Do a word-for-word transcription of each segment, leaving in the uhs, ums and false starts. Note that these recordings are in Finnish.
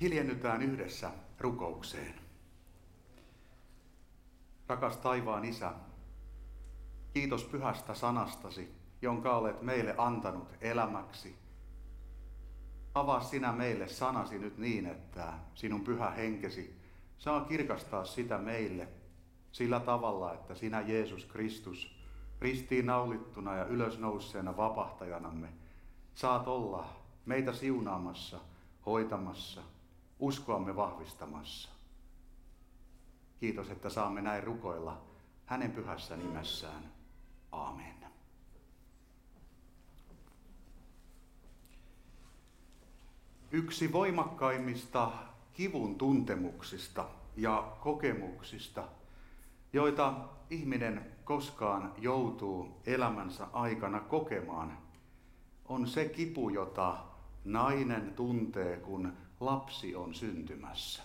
Hiljennytään yhdessä rukoukseen. Rakas taivaan Isä, kiitos pyhästä sanastasi, jonka olet meille antanut elämäksi. Avaa sinä meille sanasi nyt niin, että sinun pyhä henkesi saa kirkastaa sitä meille sillä tavalla, että sinä Jeesus Kristus, ristiin naulittuna ja ylösnousseena vapahtajanamme, saat olla meitä siunaamassa, hoitamassa, uskoamme vahvistamassa. Kiitos, että saamme näin rukoilla hänen pyhässä nimessään. Aamen. Yksi voimakkaimmista kivun tuntemuksista ja kokemuksista, joita ihminen koskaan joutuu elämänsä aikana kokemaan, on se kipu, jota nainen tuntee, kun lapsi on syntymässä.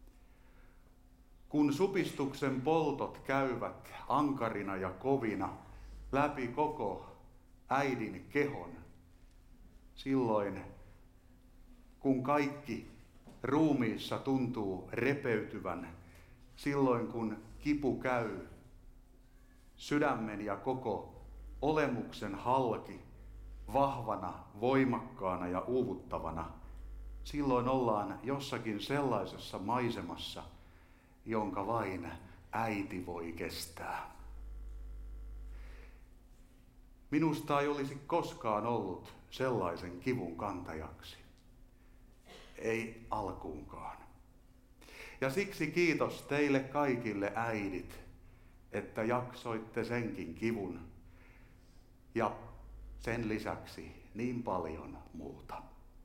Kun supistuksen poltot käyvät ankarina ja kovina läpi koko äidin kehon, silloin kun kaikki ruumiissa tuntuu repeytyvän, silloin kun kipu käy sydämen ja koko olemuksen halki vahvana, voimakkaana ja uuvuttavana, silloin ollaan jossakin sellaisessa maisemassa, jonka vain äiti voi kestää. Minusta ei olisi koskaan ollut sellaisen kivun kantajaksi. Ei alkuunkaan. Ja siksi kiitos teille kaikille äidit, että jaksoitte senkin kivun ja sen lisäksi niin paljon muuta.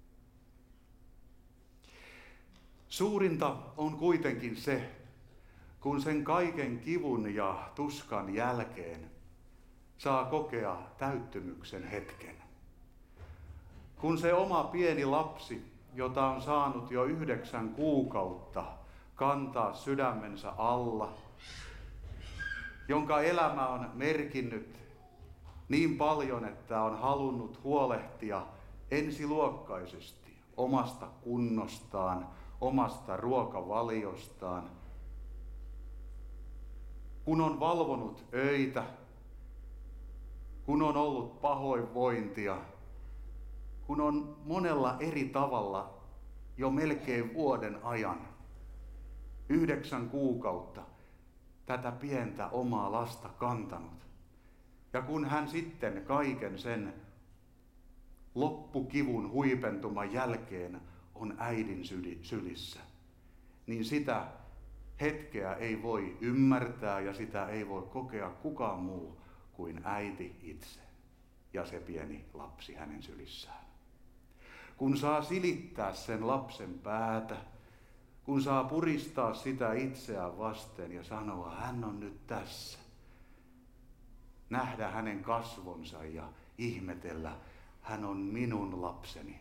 Suurinta on kuitenkin se, kun sen kaiken kivun ja tuskan jälkeen saa kokea täyttymyksen hetken. Kun se oma pieni lapsi, jota on saanut jo yhdeksän kuukautta kantaa sydämensä alla, jonka elämä on merkinnyt niin paljon, että on halunnut huolehtia ensiluokkaisesti omasta kunnostaan, omasta ruokavaliostaan, kun on valvonut öitä, kun on ollut pahoinvointia, kun on monella eri tavalla jo melkein vuoden ajan, yhdeksän kuukautta, tätä pientä omaa lasta kantanut. Ja kun hän sitten kaiken sen loppukivun huipentuman jälkeen on äidin sylissä, niin sitä hetkeä ei voi ymmärtää ja sitä ei voi kokea kukaan muu kuin äiti itse ja se pieni lapsi hänen sylissään. Kun saa silittää sen lapsen päätä, kun saa puristaa sitä itseään vasten ja sanoa, hän on nyt tässä. Nähdä hänen kasvonsa ja ihmetellä, hän on minun lapseni.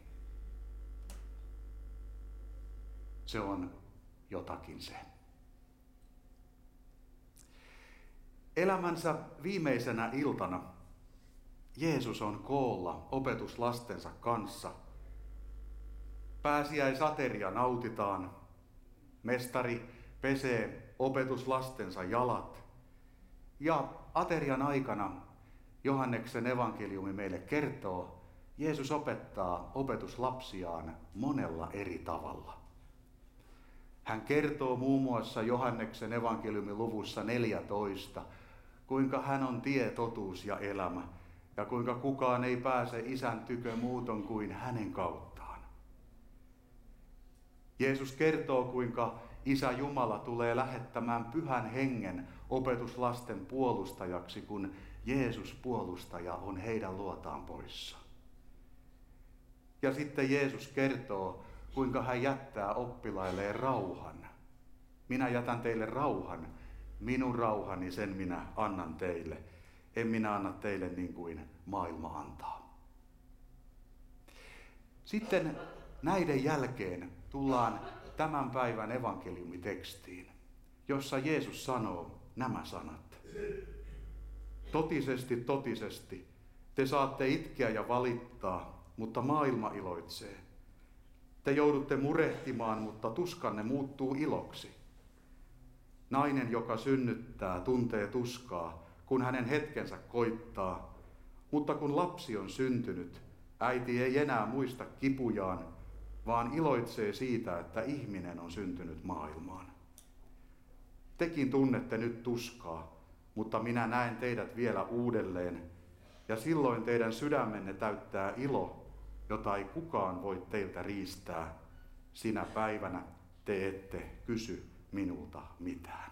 Se on jotakin se. Elämänsä viimeisenä iltana Jeesus on koolla opetuslastensa kanssa. Pääsiäisateria nautitaan. Mestari pesee opetuslastensa jalat. Ja aterian aikana Johanneksen evankeliumi meille kertoo, Jeesus opettaa opetuslapsiaan monella eri tavalla. Hän kertoo muun muassa Johanneksen evankeliumin luvussa neljätoista, kuinka hän on tie, totuus ja elämä, ja kuinka kukaan ei pääse Isän tykö muuton kuin hänen kauttaan. Jeesus kertoo, kuinka Isä Jumala tulee lähettämään pyhän hengen opetuslasten puolustajaksi, kun Jeesus puolustaja on heidän luotaan poissa. Ja sitten Jeesus kertoo, kuinka hän jättää oppilailleen rauhan. Minä jätän teille rauhan, minun rauhani sen minä annan teille. En minä anna teille niin kuin maailma antaa. Sitten näiden jälkeen tullaan tämän päivän evankeliumitekstiin, jossa Jeesus sanoo nämä sanat. Totisesti, totisesti, te saatte itkeä ja valittaa, mutta maailma iloitsee. Te joudutte murehtimaan, mutta tuskanne muuttuu iloksi. Nainen, joka synnyttää, tuntee tuskaa, kun hänen hetkensä koittaa. Mutta kun lapsi on syntynyt, äiti ei enää muista kipujaan, vaan iloitsee siitä, että ihminen on syntynyt maailmaan. Tekin tunnette nyt tuskaa, mutta minä näen teidät vielä uudelleen, ja silloin teidän sydämenne täyttää ilo, jota ei kukaan voi teiltä riistää. Sinä päivänä te ette kysy minulta mitään.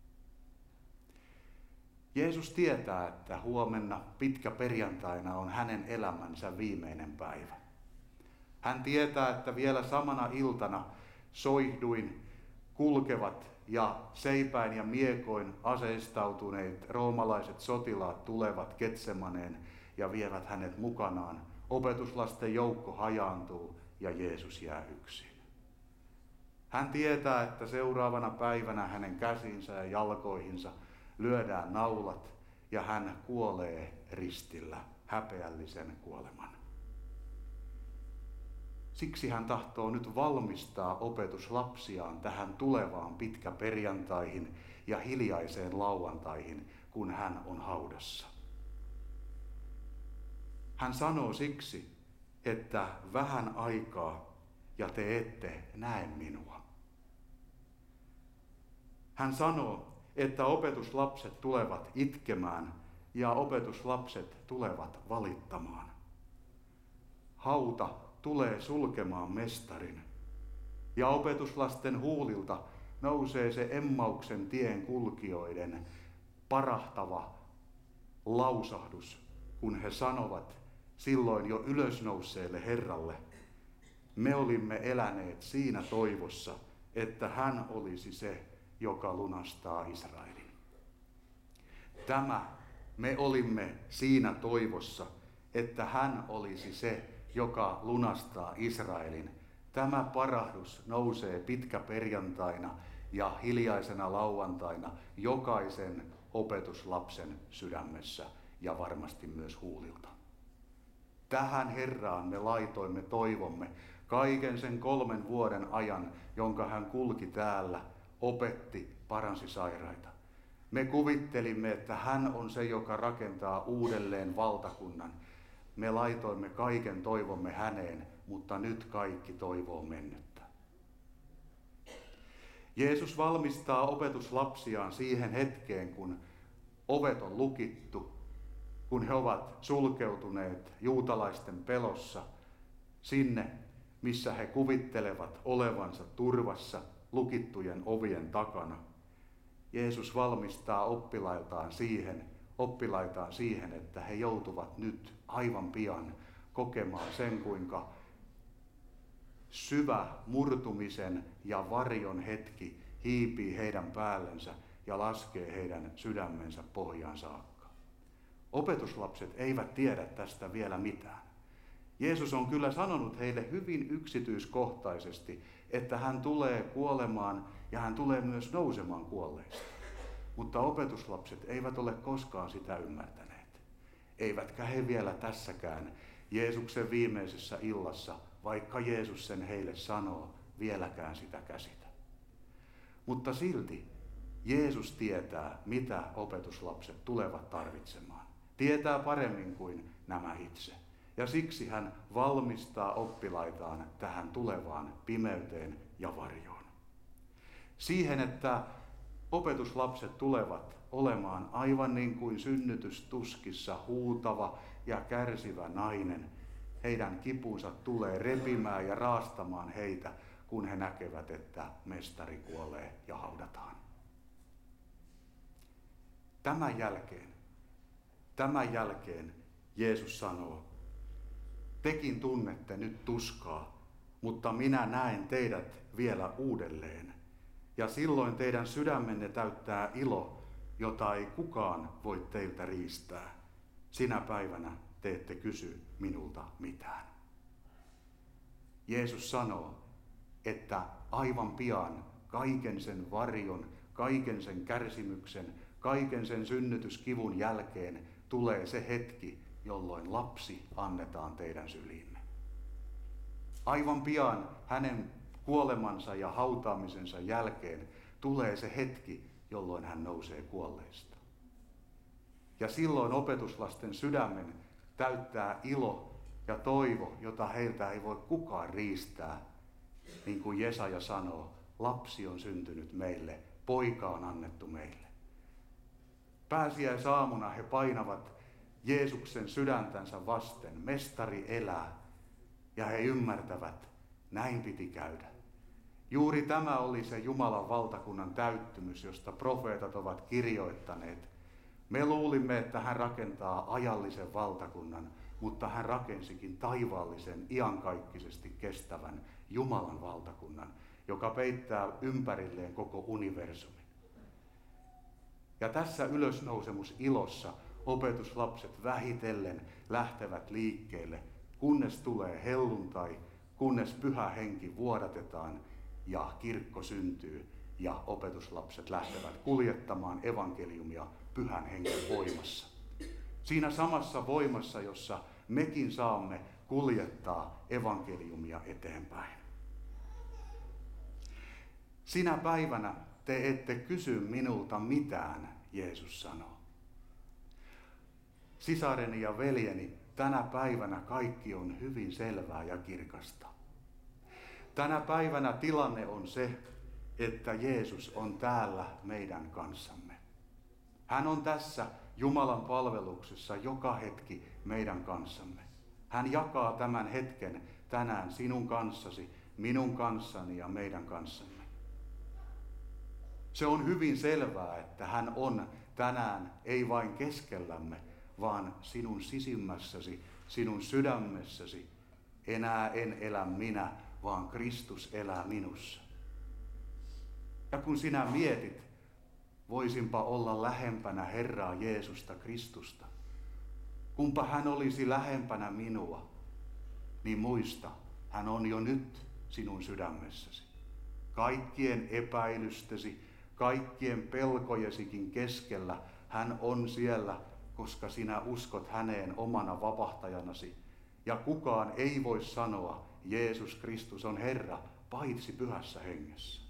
Jeesus tietää, että huomenna pitkä perjantaina on hänen elämänsä viimeinen päivä. Hän tietää, että vielä samana iltana soihduin kulkevat ja seipäin ja miekoin aseistautuneet roomalaiset sotilaat tulevat Getsemaneen ja vievät hänet mukanaan. Opetuslasten joukko hajaantuu ja Jeesus jää yksin. Hän tietää, että seuraavana päivänä hänen käsinsä ja jalkoihinsa lyödään naulat ja hän kuolee ristillä häpeällisen kuoleman. Siksi hän tahtoo nyt valmistaa opetuslapsiaan tähän tulevaan pitkäperjantaihin ja hiljaiseen lauantaihin, kun hän on haudassa. Hän sanoo siksi, että vähän aikaa ja te ette näe minua. Hän sanoo, että opetuslapset tulevat itkemään ja opetuslapset tulevat valittamaan. Hauta tulee sulkemaan mestarin ja opetuslasten huulilta nousee se Emmauksen tien kulkijoiden parahtava lausahdus, kun he sanovat silloin jo ylösnouseelle Herralle: me olimme eläneet siinä toivossa, että hän olisi se, joka lunastaa Israelin. Tämä me olimme siinä toivossa, että hän olisi se, joka lunastaa Israelin. Tämä parahdus nousee pitkäperjantaina ja hiljaisena lauantaina jokaisen opetuslapsen sydämessä ja varmasti myös huulilta. Tähän Herraan me laitoimme toivomme kaiken sen kolmen vuoden ajan, jonka hän kulki täällä, opetti, paransi sairaita. Me kuvittelimme, että hän on se, joka rakentaa uudelleen valtakunnan. Me laitoimme kaiken toivomme häneen, mutta nyt kaikki toivo on mennyttä. Jeesus valmistaa opetuslapsiaan siihen hetkeen, kun ovet on lukittu, kun he ovat sulkeutuneet juutalaisten pelossa sinne, missä he kuvittelevat olevansa turvassa lukittujen ovien takana. Jeesus valmistaa oppilaitaan siihen, oppilaitaan siihen, että he joutuvat nyt aivan pian kokemaan sen, kuinka syvä murtumisen ja varjon hetki hiipii heidän päällensä ja laskee heidän sydämensä pohjaan saakka. Opetuslapset eivät tiedä tästä vielä mitään. Jeesus on kyllä sanonut heille hyvin yksityiskohtaisesti, että hän tulee kuolemaan ja hän tulee myös nousemaan kuolleista. Mutta opetuslapset eivät ole koskaan sitä ymmärtäneet. Eivätkä he vielä tässäkään Jeesuksen viimeisessä illassa, vaikka Jeesus sen heille sanoo, vieläkään sitä käsitä. Mutta silti Jeesus tietää, mitä opetuslapset tulevat tarvitsemaan. Tietää paremmin kuin nämä itse. Ja siksi hän valmistaa oppilaitaan tähän tulevaan pimeyteen ja varjoon. Siihen, että opetuslapset tulevat olemaan aivan niin kuin synnytystuskissa huutava ja kärsivä nainen. Heidän kipunsa tulee repimään ja raastamaan heitä, kun he näkevät, että mestari kuolee ja haudataan. Tämän jälkeen, tämän jälkeen Jeesus sanoo: tekin tunnette nyt tuskaa, mutta minä näen teidät vielä uudelleen. Ja silloin teidän sydämenne täyttää ilo, jota ei kukaan voi teiltä riistää. Sinä päivänä te ette kysy minulta mitään. Jeesus sanoo, että aivan pian kaiken sen varjon, kaiken sen kärsimyksen, kaiken sen synnytyskivun jälkeen tulee se hetki, jolloin lapsi annetaan teidän syliinne. Aivan pian hänen kuolemansa ja hautaamisensa jälkeen tulee se hetki, jolloin hän nousee kuolleista. Ja silloin opetuslasten sydämen täyttää ilo ja toivo, jota heiltä ei voi kukaan riistää. Niin kuin Jesaja sanoo, lapsi on syntynyt meille, poika on annettu meille. Pääsiäisaamuna he painavat Jeesuksen sydäntänsä vasten, mestari elää, ja he ymmärtävät, näin piti käydä. Juuri tämä oli se Jumalan valtakunnan täyttymys, josta profeetat ovat kirjoittaneet. Me luulimme, että hän rakentaa ajallisen valtakunnan, mutta hän rakensikin taivaallisen, iankaikkisesti kestävän Jumalan valtakunnan, joka peittää ympärilleen koko universumin. Ja tässä ylösnousemusilossa opetuslapset vähitellen lähtevät liikkeelle, kunnes tulee helluntai, kunnes pyhä henki vuodatetaan ja kirkko syntyy ja opetuslapset lähtevät kuljettamaan evankeliumia pyhän hengen voimassa. Siinä samassa voimassa, jossa mekin saamme kuljettaa evankeliumia eteenpäin. Sinä päivänä te ette kysy minulta mitään, Jeesus sanoo. Sisareni ja veljeni, tänä päivänä kaikki on hyvin selvää ja kirkasta. Tänä päivänä tilanne on se, että Jeesus on täällä meidän kanssamme. Hän on tässä Jumalan palveluksessa joka hetki meidän kanssamme. Hän jakaa tämän hetken tänään sinun kanssasi, minun kanssani ja meidän kanssamme. Se on hyvin selvää, että hän on tänään ei vain keskellämme, vaan sinun sisimmässäsi, sinun sydämessäsi. Enää en elä minä, vaan Kristus elää minussa. Ja kun sinä mietit, voisinpa olla lähempänä Herraa Jeesusta Kristusta, kumpa hän olisi lähempänä minua, niin muista, hän on jo nyt sinun sydämessäsi. Kaikkien epäilystesi, kaikkien pelkojesikin keskellä hän on siellä, koska sinä uskot häneen omana vapahtajanasi. Ja kukaan ei voi sanoa, Jeesus Kristus on Herra, paitsi pyhässä hengessä.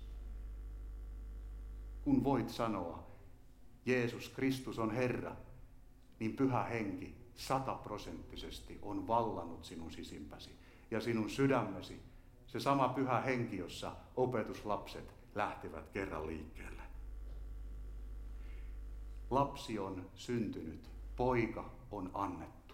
Kun voit sanoa, Jeesus Kristus on Herra, niin pyhä henki sataprosenttisesti on vallannut sinun sisimpäsi ja sinun sydämesi, se sama pyhä henki, jossa opetuslapset lähtivät kerran liikkeelle. Lapsi on syntynyt, poika on annettu.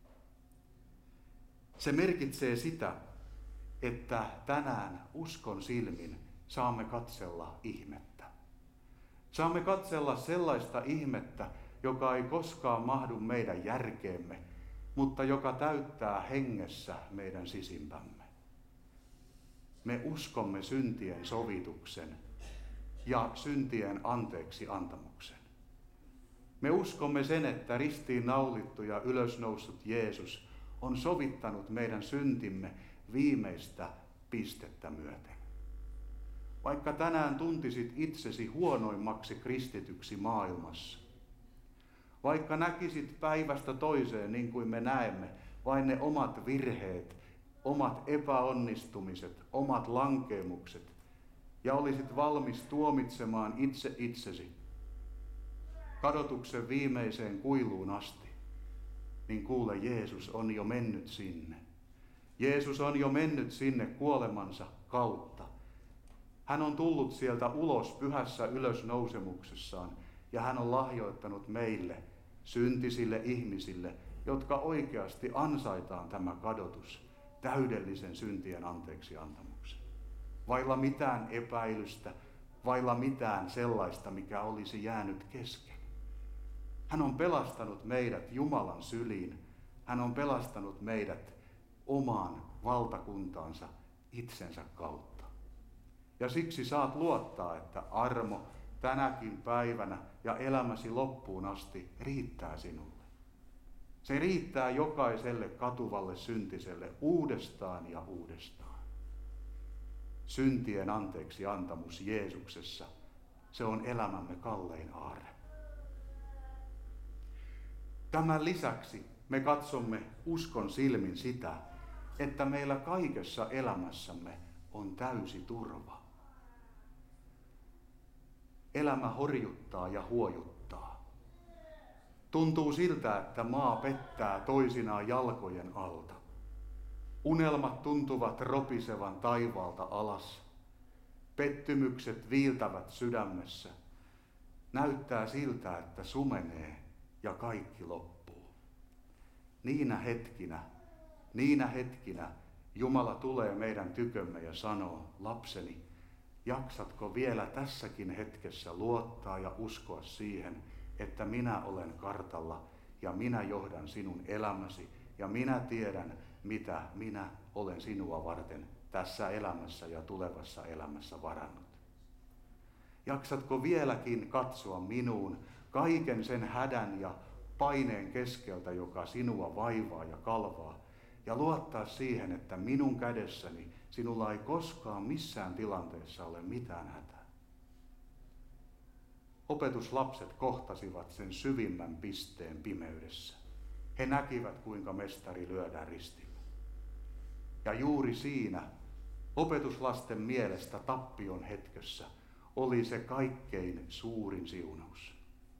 Se merkitsee sitä, että tänään uskon silmin saamme katsella ihmettä. Saamme katsella sellaista ihmettä, joka ei koskaan mahdu meidän järkeemme, mutta joka täyttää hengessä meidän sisimpämme. Me uskomme syntien sovituksen ja syntien anteeksi antamuksen. Me uskomme sen, että ristiin naulittu ja ylösnoussut Jeesus on sovittanut meidän syntimme viimeistä pistettä myöten. Vaikka tänään tuntisit itsesi huonoimmaksi kristityksi maailmassa, vaikka näkisit päivästä toiseen, niin kuin me näemme, vain ne omat virheet, omat epäonnistumiset, omat lankeemukset, ja olisit valmis tuomitsemaan itse itsesi kadotuksen viimeiseen kuiluun asti, niin kuule, Jeesus on jo mennyt sinne. Jeesus on jo mennyt sinne kuolemansa kautta. Hän on tullut sieltä ulos pyhässä ylösnousemuksessaan, ja hän on lahjoittanut meille, syntisille ihmisille, jotka oikeasti ansaitaan tämä kadotus, täydellisen syntien anteeksi antamuksen. Vailla mitään epäilystä, vailla mitään sellaista, mikä olisi jäänyt kesken. Hän on pelastanut meidät Jumalan syliin. Hän on pelastanut meidät omaan valtakuntaansa itsensä kautta. Ja siksi saat luottaa, että armo tänäkin päivänä ja elämäsi loppuun asti riittää sinulle. Se riittää jokaiselle katuvalle syntiselle uudestaan ja uudestaan. Syntien anteeksi antamus Jeesuksessa, se on elämämme kallein aarre. Tämän lisäksi me katsomme uskon silmin sitä, että meillä kaikessa elämässämme on täysi turva. Elämä horjuttaa ja huojuttaa. Tuntuu siltä, että maa pettää toisinaan jalkojen alta. Unelmat tuntuvat ropisevan taivaalta alas. Pettymykset viiltävät sydämessä. Näyttää siltä, että sumenee ja kaikki loppuu. Niinä hetkinä, niinä hetkinä Jumala tulee meidän tykömme ja sanoo, lapseni, jaksatko vielä tässäkin hetkessä luottaa ja uskoa siihen, että minä olen kartalla ja minä johdan sinun elämäsi ja minä tiedän, mitä minä olen sinua varten tässä elämässä ja tulevassa elämässä varannut. Jaksatko vieläkin katsoa minuun kaiken sen hädän ja paineen keskeltä, joka sinua vaivaa ja kalvaa, ja luottaa siihen, että minun kädessäni sinulla ei koskaan missään tilanteessa ole mitään hätää. Opetuslapset kohtasivat sen syvimmän pisteen pimeydessä. He näkivät, kuinka mestari lyödään ristillä. Ja juuri siinä opetuslasten mielestä tappion hetkessä oli se kaikkein suurin siunaus.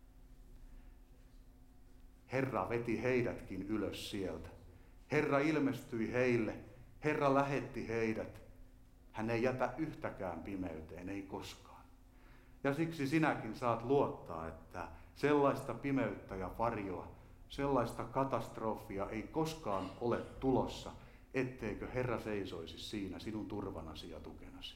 Herra veti heidätkin ylös sieltä. Herra ilmestyi heille. Herra lähetti heidät. Hän ei jätä yhtäkään pimeyteen, ei koskaan. Ja siksi sinäkin saat luottaa, että sellaista pimeyttä ja varjoa, sellaista katastrofia ei koskaan ole tulossa, etteikö Herra seisoisi siinä sinun turvanasi ja tukenasi.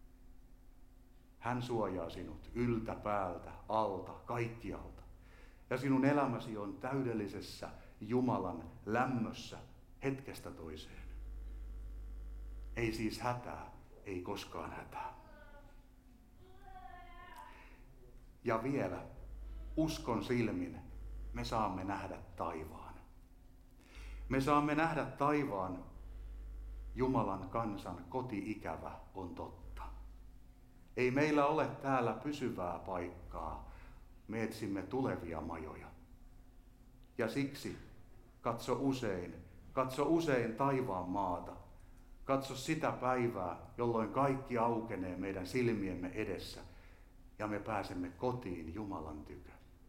Hän suojaa sinut yltä, päältä, alta, kaikkialta. Ja sinun elämäsi on täydellisessä Jumalan lämmössä hetkestä toiseen. Ei siis hätää, ei koskaan hätää. Ja vielä uskon silmin me saamme nähdä taivaan. Me saamme nähdä taivaan. Jumalan kansan koti-ikävä on totta. Ei meillä ole täällä pysyvää paikkaa. Me etsimme tulevia majoja. Ja siksi katso usein, katso usein taivaan maata. Katso sitä päivää, jolloin kaikki aukenee meidän silmiemme edessä ja me pääsemme kotiin Jumalan tykö.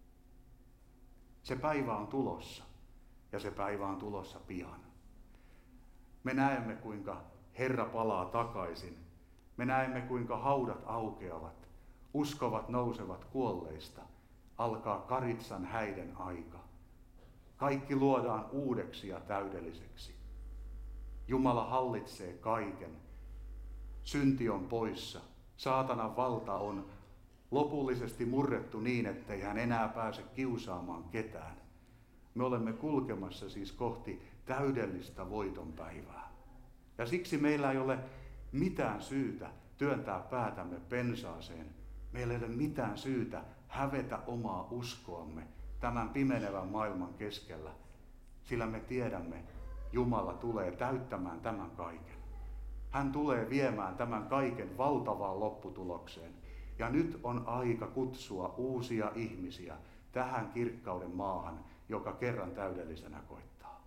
Se päivä on tulossa ja se päivä on tulossa pian. Me näemme, kuinka Herra palaa takaisin. Me näemme, kuinka haudat aukeavat, uskovat nousevat kuolleista. Alkaa Karitsan häiden aika. Kaikki luodaan uudeksi ja täydelliseksi. Jumala hallitsee kaiken. Synti on poissa. Saatanan valta on lopullisesti murrettu niin, ettei hän enää pääse kiusaamaan ketään. Me olemme kulkemassa siis kohti täydellistä voitonpäivää. Ja siksi meillä ei ole mitään syytä työntää päätämme pensaaseen. Meillä ei ole mitään syytä hävetä omaa uskoamme tämän pimenevän maailman keskellä, sillä me tiedämme, Jumala tulee täyttämään tämän kaiken. Hän tulee viemään tämän kaiken valtavaan lopputulokseen. Ja nyt on aika kutsua uusia ihmisiä tähän kirkkauden maahan, joka kerran täydellisenä koittaa.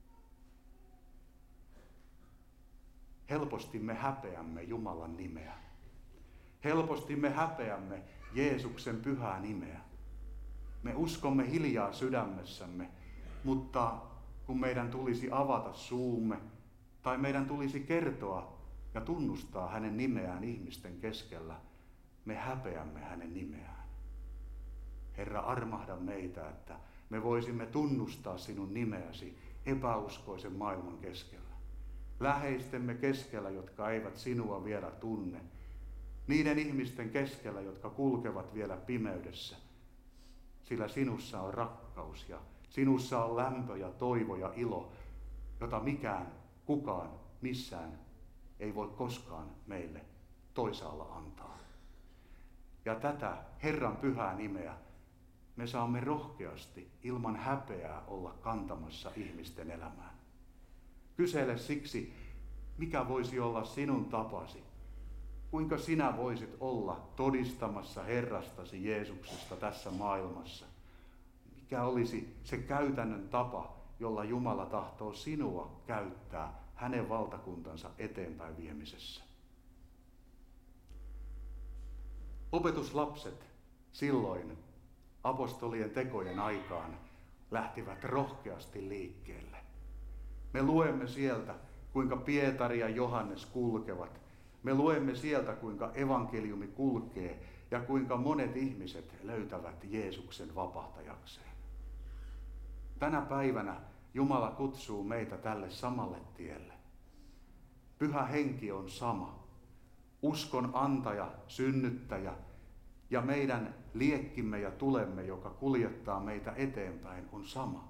Helposti me häpeämme Jumalan nimeä. Helposti me häpeämme Jeesuksen pyhää nimeä. Me uskomme hiljaa sydämessämme, mutta kun meidän tulisi avata suumme tai meidän tulisi kertoa ja tunnustaa hänen nimeään ihmisten keskellä, me häpeämme hänen nimeään. Herra, armahda meitä, että me voisimme tunnustaa sinun nimeäsi epäuskoisen maailman keskellä. Läheistemme keskellä, jotka eivät sinua vielä tunne. Niiden ihmisten keskellä, jotka kulkevat vielä pimeydessä. Sillä sinussa on rakkaus ja sinussa on lämpö ja toivo ja ilo, jota mikään, kukaan, missään ei voi koskaan meille toisaalla antaa. Ja tätä Herran pyhää nimeä me saamme rohkeasti ilman häpeää olla kantamassa ihmisten elämään. Kysele siksi, mikä voisi olla sinun tapasi. Kuinka sinä voisit olla todistamassa Herrastasi Jeesuksesta tässä maailmassa? Mikä olisi se käytännön tapa, jolla Jumala tahtoo sinua käyttää hänen valtakuntansa eteenpäin viemisessä. Opetuslapset silloin apostolien tekojen aikaan lähtivät rohkeasti liikkeelle. Me luemme sieltä, kuinka Pietari ja Johannes kulkevat. Me luemme sieltä, kuinka evankeliumi kulkee ja kuinka monet ihmiset löytävät Jeesuksen vapahtajakseen. Tänä päivänä Jumala kutsuu meitä tälle samalle tielle. Pyhä Henki on sama. Uskon antaja, synnyttäjä ja meidän liekkimme ja tulemme, joka kuljettaa meitä eteenpäin, on sama.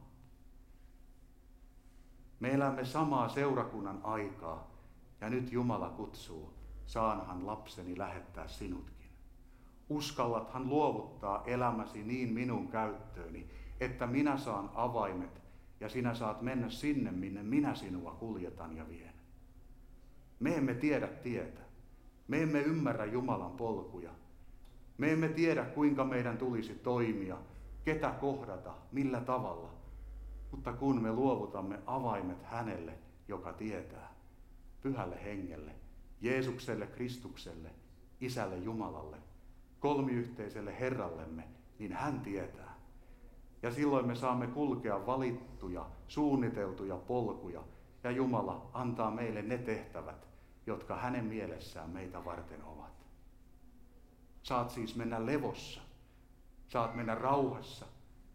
Me elämme samaa seurakunnan aikaa ja nyt Jumala kutsuu, saanhan lapseni lähettää sinutkin. Uskallathan luovuttaa elämäsi niin minun käyttööni, että minä saan avaimet ja sinä saat mennä sinne, minne minä sinua kuljetan ja vien. Me emme tiedä tietä. Me emme ymmärrä Jumalan polkuja. Me emme tiedä, kuinka meidän tulisi toimia, ketä kohdata, millä tavalla. Mutta kun me luovutamme avaimet hänelle, joka tietää, Pyhälle Hengelle, Jeesukselle, Kristukselle, Isälle Jumalalle, kolmiyhteiselle Herrallemme, niin hän tietää. Ja silloin me saamme kulkea valittuja, suunniteltuja polkuja, ja Jumala antaa meille ne tehtävät, jotka hänen mielessään meitä varten ovat. Saat siis mennä levossa, saat mennä rauhassa.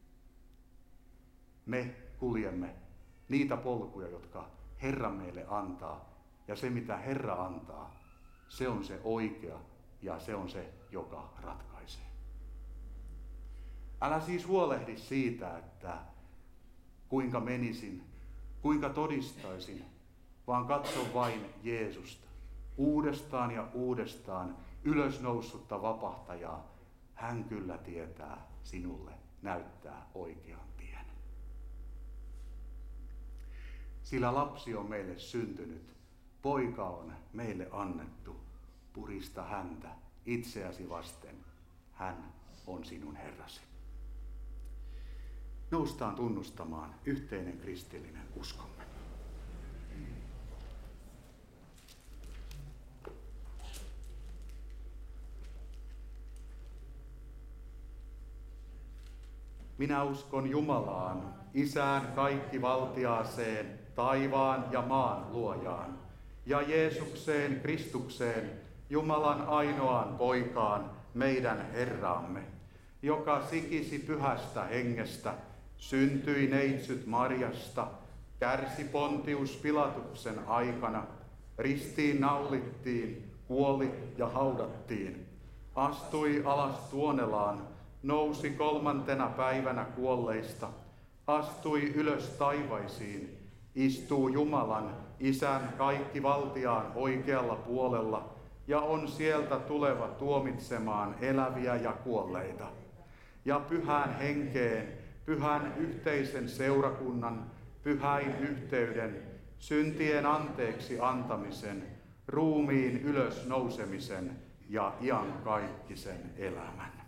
Me kuljemme niitä polkuja, jotka Herra meille antaa, ja se mitä Herra antaa, se on se oikea ja se on se, joka ratkaisee. Älä siis huolehdi siitä, että kuinka menisin, kuinka todistaisin, vaan katso vain Jeesusta, uudestaan ja uudestaan ylösnoussutta vapahtajaa. Hän kyllä tietää sinulle näyttää oikean tien. Sillä lapsi on meille syntynyt, poika on meille annettu, purista häntä itseäsi vasten, hän on sinun Herrasi. Noustaan tunnustamaan yhteinen kristillinen uskomme. Minä uskon Jumalaan, Isään kaikkivaltiaaseen, taivaan ja maan luojaan, ja Jeesukseen Kristukseen, Jumalan ainoaan poikaan, meidän Herraamme, joka sikisi Pyhästä Hengestä, syntyi neitsyt Marjasta, kärsi Pontius Pilatuksen aikana, ristiin naulittiin, kuoli ja haudattiin, astui alas tuonelaan, nousi kolmantena päivänä kuolleista, astui ylös taivaisiin, istuu Jumalan, Isän kaikkivaltiaan oikealla puolella ja on sieltä tuleva tuomitsemaan eläviä ja kuolleita. Ja Pyhään Henkeen, pyhän yhteisen seurakunnan, pyhäin yhteyden, syntien anteeksi antamisen, ruumiin ylös nousemisen ja iankaikkisen elämän.